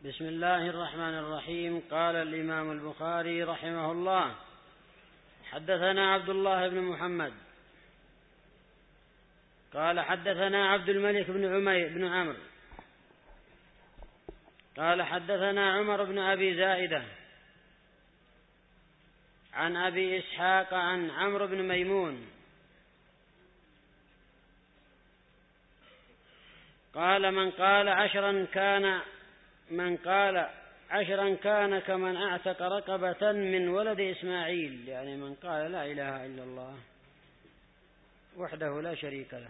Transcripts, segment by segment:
بسم الله الرحمن الرحيم. قال الإمام البخاري رحمه الله: حدثنا عبد الله بن محمد قال حدثنا عبد الملك بن عمرو قال حدثنا عمر بن أبي زائدة عن أبي إسحاق عن عمرو بن ميمون قال من قال عشرا كان كمن أعتق رقبة من ولد إسماعيل، يعني من قال لا إله إلا الله وحده لا شريك له.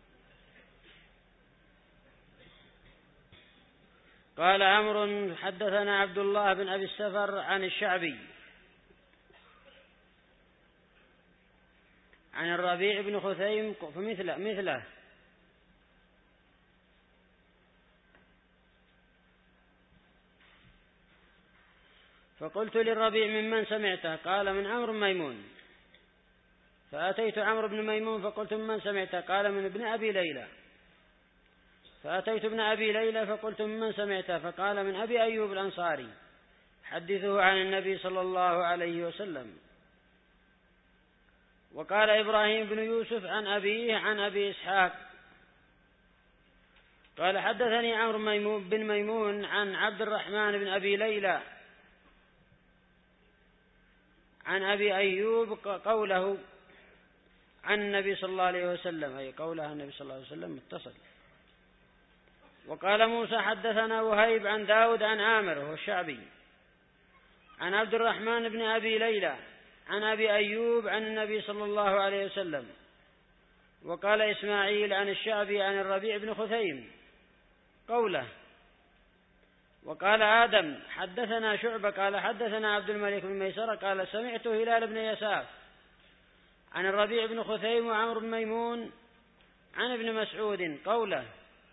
قال عمرو حدثنا عبد الله بن أبي السفر عن الشعبي عن الربيع بن خثيم مثله. فقلت للربيع ممن سمعته؟ قال من عمرو بن ميمون. فأتيت عمرو بن ميمون فقلت ممن سمعته؟ قال من ابن أبي ليلى. فأتيت ابن أبي ليلى فقلت ممن سمعته؟ فقال من أبي أيوب الأنصاري حدثه عن النبي صلى الله عليه وسلم. وقال إبراهيم بن يوسف عن أبيه عن أبي إسحاق قال حدثني عمرو بن ميمون عن عبد الرحمن بن أبي ليلى عن أبي أيوب قوله عن النبي صلى الله عليه وسلم، أي قوله النبي صلى الله عليه وسلم متصل. وقال موسى حدثنا وهيب عن داود عن عامر وهو الشعبي عن عبد الرحمن بن أبي ليلى عن أبي أيوب عن النبي صلى الله عليه وسلم. وقال إسماعيل عن الشعبي عن الربيع بن خثيم قوله. وقال آدم حدثنا شعبة قال حدثنا عبد الملك بن ميسرة قال سمعت هلال بن يساف عن الربيع بن خثيم وعمرو بن ميمون عن ابن مسعود قوله.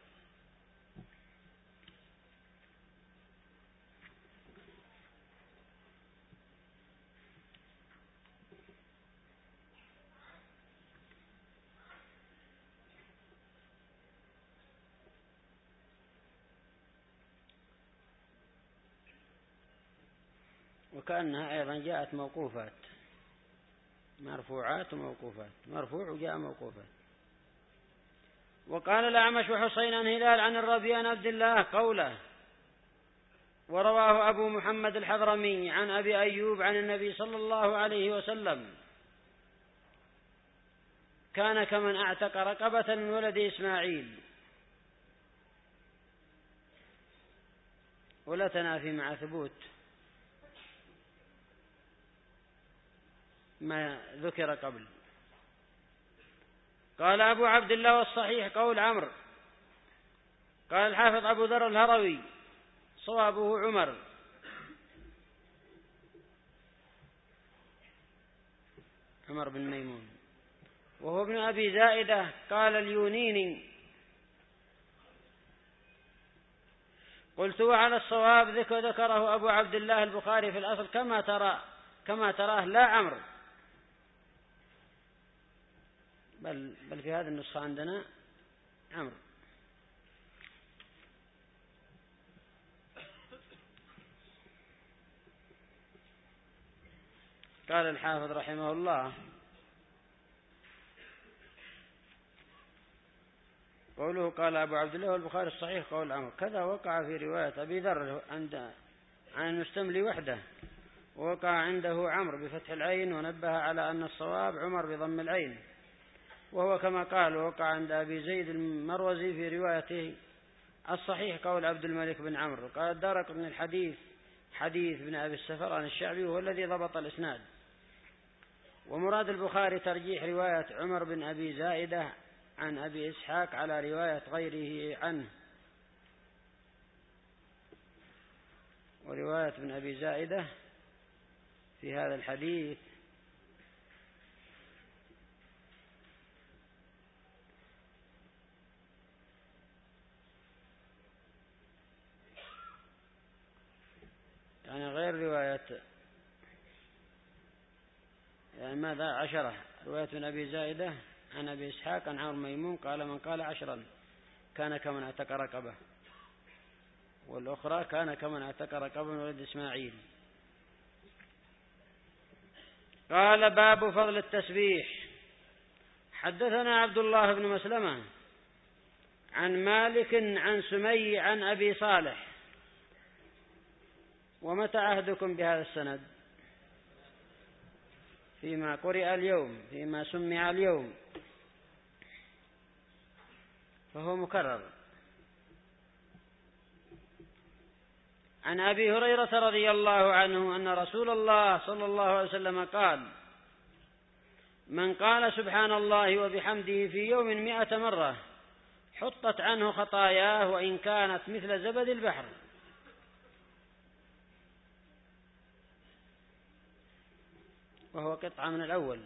وكأنها أيضا جاءت موقوفات، مرفوعات وموقوفات، مرفوع وجاء موقوفات. وقال الأعمش وحسين عن هلال عن الربيع عن عبد الله قوله. ورواه أبو محمد الحضرمي عن أبي أيوب عن النبي صلى الله عليه وسلم كان كمن أعتق رقبة من ولد إسماعيل. ولا تنافي مع ثبوت ما ذكر قبل. قال أبو عبد الله والصحيح قول عمرو. قال الحافظ أبو ذر الهروي صوابه عمر بن ميمون وهو ابن أبي زائدة. قال اليونيني قلت وعلى الصواب ذكره أبو عبد الله البخاري في الأصل كما تراه لا عمرو، بل في هذه النسخة عندنا عمرو. قال الحافظ رحمه الله قوله قال أبو عبد الله والبخاري الصحيح قول عمرو. كذا وقع في رواية أبي ذر عن المستملي وحده، ووقع عنده عمرو بفتح العين، ونبه على أن الصواب عمر بضم العين، وهو كما قال. ووقع عند أبي زيد المروزي في روايته الصحيح قول عبد الملك بن عمرو. قال الدارقطني الحديث حديث بن أبي السفر عن الشعبي وهو الذي ضبط الإسناد. ومراد البخاري ترجيح رواية عمر بن أبي زائدة عن أبي إسحاق على رواية غيره عنه. ورواية ابن أبي زائدة في هذا الحديث يعني غير رواية، يعني ماذا 10 رواية ابن أبي زائدة عن أبي إسحاق عن عمرو ميمون قال من قال 10 كان كمن اعتق رقبة. والأخرى كان كمن اعتق رقبة من ولد إسماعيل. قال باب فضل التسبيح. حدثنا عبد الله بن مسلمة عن مالك عن سمي عن أبي صالح. ومتى عهدكم بهذا السند؟ فيما قرئ اليوم، فيما سمع اليوم، فهو مكرر. عن أبي هريرة رضي الله عنه أن رسول الله صلى الله عليه وسلم قال: من قال سبحان الله وبحمده في يوم 100 مرة حطت عنه خطاياه وإن كانت مثل زبد البحر. وهو قطعة من الأول.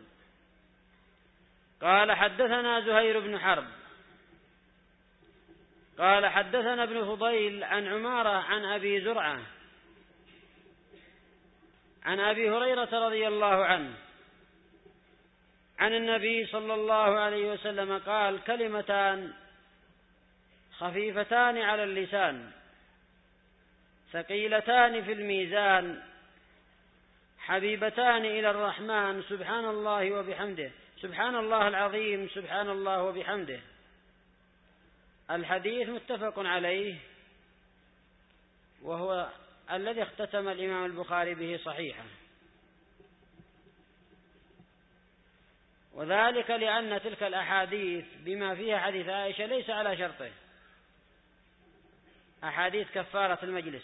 قال حدثنا زهير بن حرب قال حدثنا ابن فضيل عن عمارة عن أبي زرعة عن أبي هريرة رضي الله عنه عن النبي صلى الله عليه وسلم قال: كلمتان خفيفتان على اللسان ثقيلتان في الميزان حبيبتان إلى الرحمن سبحان الله وبحمده، سبحان الله العظيم، سبحان الله وبحمده. الحديث متفق عليه، وهو الذي اختتم الإمام البخاري به صحيحا، وذلك لأن تلك الأحاديث بما فيها حديث عائشة ليس على شرطه، أحاديث كفارة المجلس،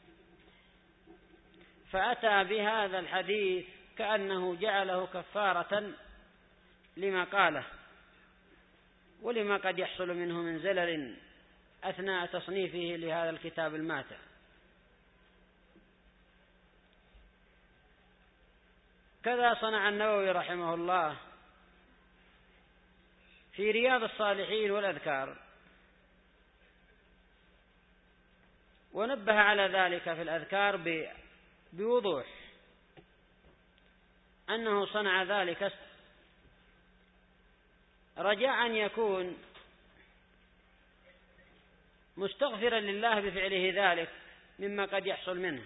فأتى بهذا الحديث كأنه جعله كفارة لما قاله ولما قد يحصل منه من زلل أثناء تصنيفه لهذا الكتاب الماتع. كذا صنع النووي رحمه الله في رياض الصالحين والأذكار، ونبه على ذلك في الأذكار بوضوح أنه صنع ذلك رجاء أن يكون مستغفرا لله بفعله ذلك مما قد يحصل منه.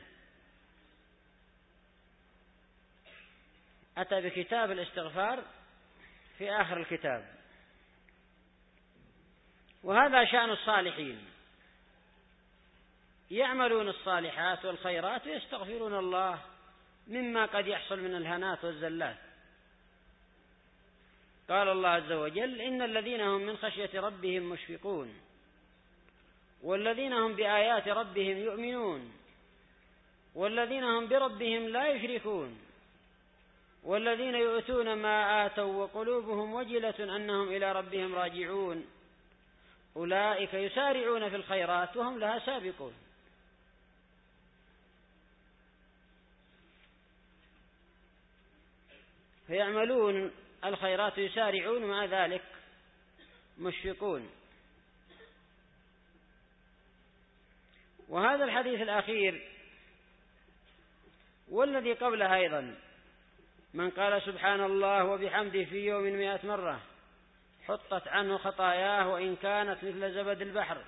أتى بكتاب الاستغفار في آخر الكتاب، وهذا شأن الصالحين، يعملون الصالحات والخيرات ويستغفرون الله مما قد يحصل من الهنات والزلات. قال الله عز وجل: إن الذين هم من خشية ربهم مشفقون والذين هم بآيات ربهم يؤمنون والذين هم بربهم لا يشركون والذين يؤتون ما آتوا وقلوبهم وجلة أنهم إلى ربهم راجعون أولئك يسارعون في الخيرات وهم لها سابقون. فيعملون الخيرات يسارعون مع ذلك مشفقون. وهذا الحديث الأخير والذي قبله أيضا: من قال سبحان الله وبحمده في يوم 100 مرة حطت عنه خطاياه وإن كانت مثل زبد البحر،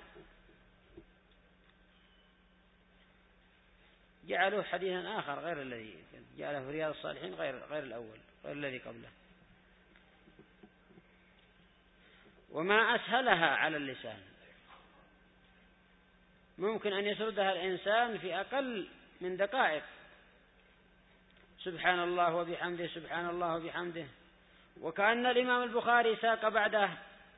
جعلوه حديثا آخر غير الذي جعله في رياض الصالحين، غير الأول، غير الذي قبله. وما أسهلها على اللسان، ممكن أن يسردها الإنسان في أقل من دقائق: سبحان الله وبحمده، سبحان الله وبحمده. وكأن الإمام البخاري ساق بعده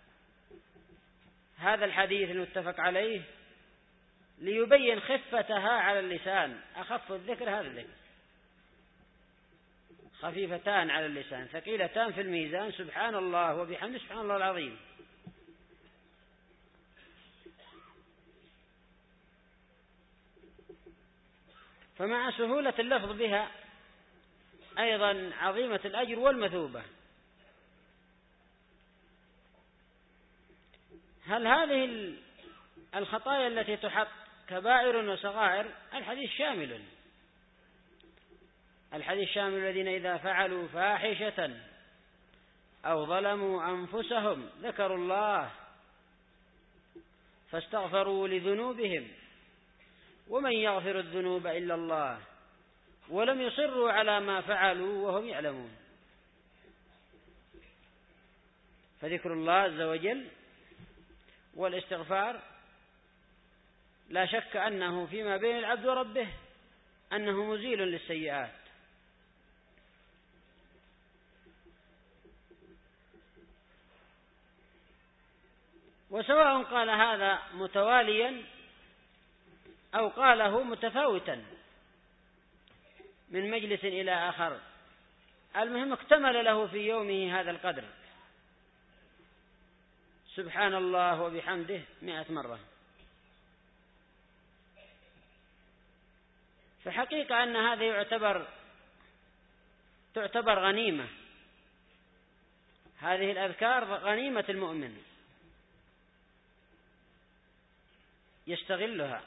هذا الحديث المتفق عليه ليبين خفتها على اللسان. أخف الذكر هذا الذكر، خفيفتان على اللسان ثقيلتان في الميزان، سبحان الله وبحمده، سبحان الله العظيم. فمع سهولة اللفظ بها أيضا عظيمة الأجر والمثوبة. هل هذه الخطايا التي تحط كبائر وصغائر؟ الحديث شامل، الحديث شامل: الذين إذا فعلوا فاحشة أو ظلموا أنفسهم ذكروا الله فاستغفروا لذنوبهم ومن يغفر الذنوب إلا الله ولم يصروا على ما فعلوا وهم يعلمون. فذكر الله عز وجل والاستغفار لا شك أنه فيما بين العبد وربه أنه مزيل للسيئات. وسواء قال هذا متواليا أو قاله متفاوتا من مجلس إلى آخر، المهم اكتمل له في يومه هذا القدر، سبحان الله وبحمده 100 مرة. فحقيقة أن هذا تعتبر غنيمة، هذه الأذكار غنيمة المؤمن يستغلها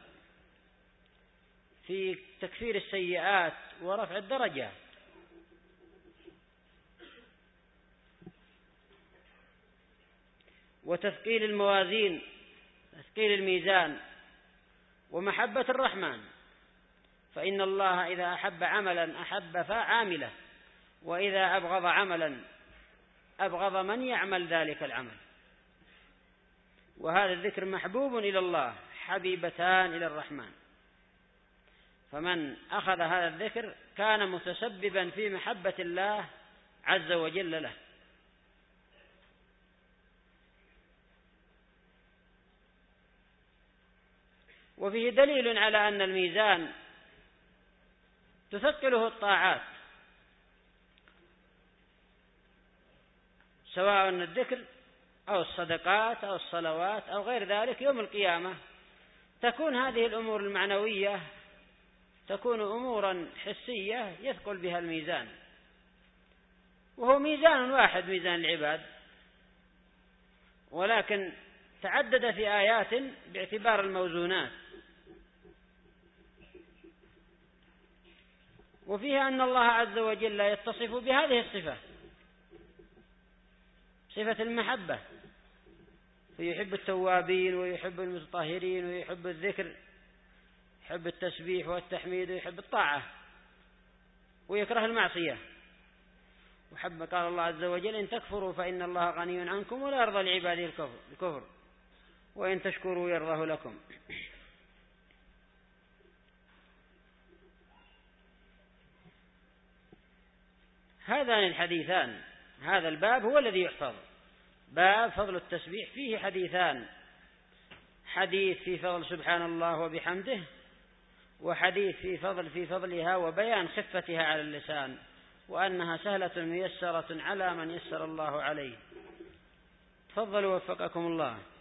في تكفير السيئات ورفع الدرجات. وتثقيل الموازين، تثقيل الميزان، ومحبة الرحمن، فإن الله إذا أحب عملا أحب عامله، وإذا أبغض عملا أبغض من يعمل ذلك العمل. وهذا الذكر محبوب إلى الله، حبيبتان إلى الرحمن، فمن أخذ هذا الذكر كان متسببا في محبة الله عز وجل له. وفيه دليل على أن الميزان تثقله الطاعات، سواء الذكر أو الصدقات أو الصلوات أو غير ذلك. يوم القيامة تكون هذه الأمور المعنوية تكون أمورا حسية يثقل بها الميزان، وهو ميزان واحد، ميزان العباد، ولكن تعدد في آيات باعتبار الموزونات. وفيها أن الله عز وجل يتصف بهذه الصفة، صفة المحبة، فيحب التوابين ويحب المتطهرين ويحب الذكر، يحب التسبيح والتحميد ويحب الطاعة ويكره المعصية. قال الله عز وجل: إن تكفروا فإن الله غني عنكم ولا يرضى لعباده الكفر وإن تشكروا يرضه لكم. هذان الحديثان، هذا الباب هو الذي يحفظ، باب فضل التسبيح، فيه حديثان: حديث في فضل سبحان الله وبحمده، وحديث في فضلها وبيان خفتها على اللسان، وأنها سهلة ميسرة على من يسر الله عليه. تفضلوا وفقكم الله.